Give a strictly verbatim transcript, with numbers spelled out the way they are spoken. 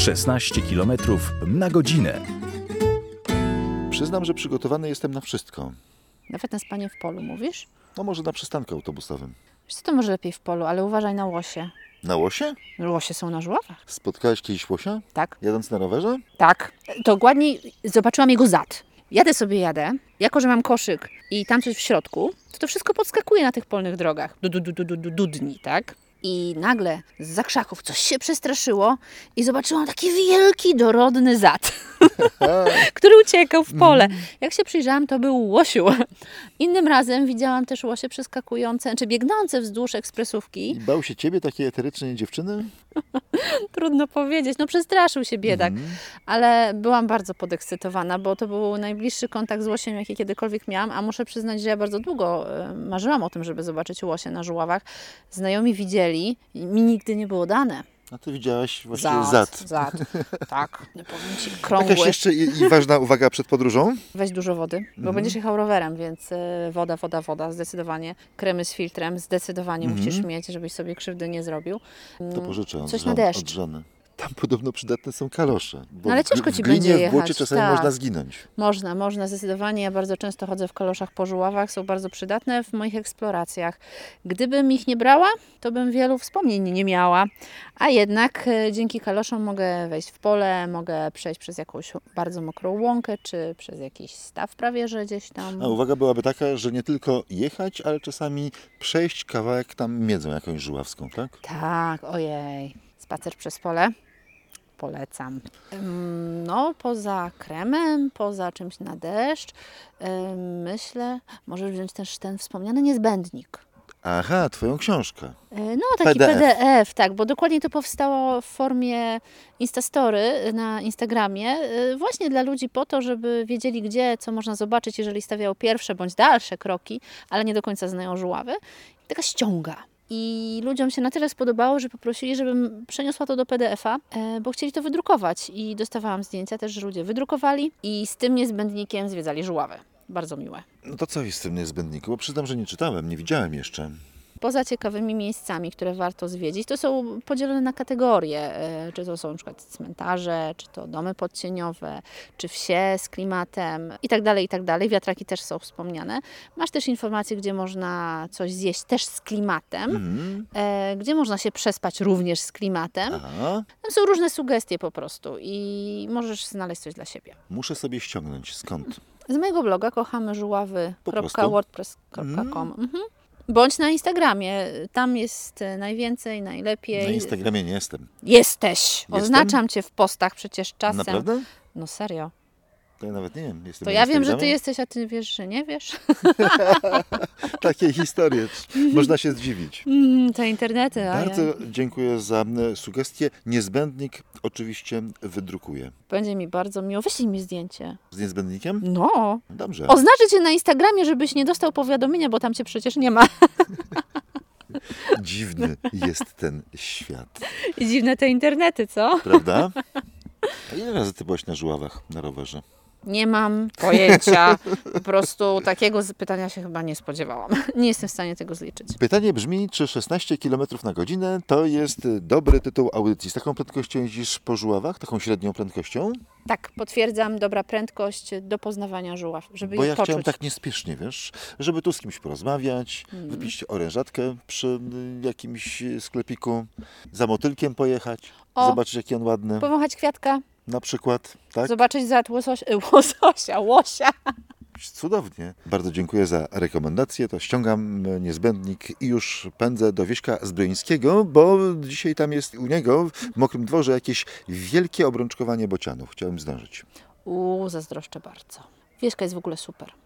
szesnaście kilometrów na godzinę. Przyznam, że przygotowany jestem na wszystko. Nawet na spanie w polu mówisz? No może na przystanku autobusowym. Wiesz co, to może lepiej w polu, ale uważaj na łosie. Na łosie? Łosie są na żuławach. Spotkałeś kiedyś łosia? Tak. Jadąc na rowerze? Tak. Dokładniej zobaczyłam jego zad. Jadę sobie, jadę. Jako, że mam koszyk i tam coś w środku, to to wszystko podskakuje na tych polnych drogach. Du, du, du, du, du, du, dudni, tak? I nagle z krzaków coś się przestraszyło i zobaczyłam taki wielki, dorodny zad, który uciekał w pole. Jak się przyjrzałam, to był łosiu. Innym razem widziałam też łosie przeskakujące, czy biegnące wzdłuż ekspresówki. I bał się ciebie takiej eterycznej dziewczyny? Trudno powiedzieć. No przestraszył się biedak. Mhm. Ale byłam bardzo podekscytowana, bo to był najbliższy kontakt z łosiem, jaki kiedykolwiek miałam, a muszę przyznać, że ja bardzo długo e, marzyłam o tym, żeby zobaczyć łosie na żuławach. Znajomi widzieli i mi nigdy nie było dane. A ty widziałaś właściwie zad. Zad, tak. Nie powiem ci, krągły. Jakaś jeszcze i, i ważna uwaga przed podróżą? Weź dużo wody, bo Mhm. będziesz jechał rowerem, więc e, woda, woda, woda, zdecydowanie. Kremy z filtrem, zdecydowanie Mhm. musisz mieć, żebyś sobie krzywdy nie zrobił. To pożyczę od, Coś żon, na deszcz. od żony. Tam podobno przydatne są kalosze. Bo No ale w- ciężko w ci glinie, będzie w błocie jechać, czasami tak. można zginąć. Można, można zdecydowanie. Ja bardzo często chodzę w kaloszach po żuławach, są bardzo przydatne w moich eksploracjach. Gdybym ich nie brała, to bym wielu wspomnień nie miała, a jednak e, dzięki kaloszom mogę wejść w pole, mogę przejść przez jakąś bardzo mokrą łąkę, czy przez jakiś staw prawie, że gdzieś tam. A uwaga byłaby taka, że nie tylko jechać, ale czasami przejść kawałek tam miedzą jakąś żuławską, tak? Tak, ojej, spacer przez pole. Polecam. Ym, No, poza kremem, poza czymś na deszcz, ym, myślę, możesz wziąć też ten wspomniany niezbędnik. Aha, twoją książkę. Y, No, taki P D F. P D F, tak, bo dokładnie to powstało w formie Instastory na Instagramie, y, właśnie dla ludzi po to, żeby wiedzieli gdzie, co można zobaczyć, jeżeli stawiają pierwsze bądź dalsze kroki, ale nie do końca znają żuławy. Taka ściąga. I ludziom się na tyle spodobało, że poprosili, żebym przeniosła to do P D F-a, e, bo chcieli to wydrukować. I dostawałam zdjęcia też, że ludzie wydrukowali i z tym niezbędnikiem zwiedzali żuławy. Bardzo miłe. No to co jest w tym niezbędniku? Bo przyznam, że nie czytałem, nie widziałem jeszcze. Poza ciekawymi miejscami, które warto zwiedzić, to są podzielone na kategorie. e, Czy to są na przykład cmentarze, czy to domy podcieniowe, czy wsie z klimatem i tak dalej, i tak dalej. Wiatraki też są wspomniane. Masz też informacje, gdzie można coś zjeść też z klimatem, Mhm. e, gdzie można się przespać również z klimatem. Aha, Tam są różne sugestie po prostu i możesz znaleźć coś dla siebie. muszę sobie ściągnąć. Skąd? Z mojego bloga kochamy żuławy Po kropka prostu? wordpress kropka com. Mhm. Bądź na Instagramie. Tam jest e, najwięcej, najlepiej. Na Instagramie nie jestem. Jesteś! Jestem? Oznaczam Cię w postach przecież czasem. Naprawdę? No serio. To ja nawet nie wiem. Jestem To na ja wiem, że Ty Instagramie? jesteś, a Ty wiesz, że nie wiesz. Takie historie. Można się zdziwić. Mm, te internety, a Bardzo ja. dziękuję za e, sugestię. Niezbędnik oczywiście wydrukuję. Będzie mi bardzo miło. Wyślij mi zdjęcie. Z niezbędnikiem? No. Dobrze. Oznaczę Cię na Instagramie, żebyś nie dostał powiadomienia, bo tam Cię przecież nie ma. Dziwny jest ten świat. I dziwne te internety, co? Prawda? A ile razy ty byłaś na żuławach na rowerze? Nie mam pojęcia. Po prostu takiego z- pytania się chyba nie spodziewałam. Nie jestem w stanie tego zliczyć. Pytanie brzmi, czy szesnaście kilometrów na godzinę to jest dobry tytuł audycji? Z taką prędkością jeździsz po żuławach? Taką średnią prędkością? Tak, potwierdzam, dobra prędkość do poznawania żuław, żeby Bo je ja poczuć. chciałem tak niespiesznie, wiesz, żeby tu z kimś porozmawiać, Hmm. wypić orężatkę przy y, jakimś sklepiku, za motylkiem pojechać, O, zobaczyć jaki on ładny, Powąchać kwiatka, na przykład, tak? zobaczyć zad łososia, łososia, łosia. Cudownie. Bardzo dziękuję za rekomendację. To ściągam e, niezbędnik i już pędzę do Wieśka Zbrojeńskiego, bo dzisiaj tam jest u niego w Mokrym Dworze jakieś wielkie obrączkowanie bocianów. Chciałem zdążyć. Uuu, zazdroszczę bardzo. Wieśka jest w ogóle super.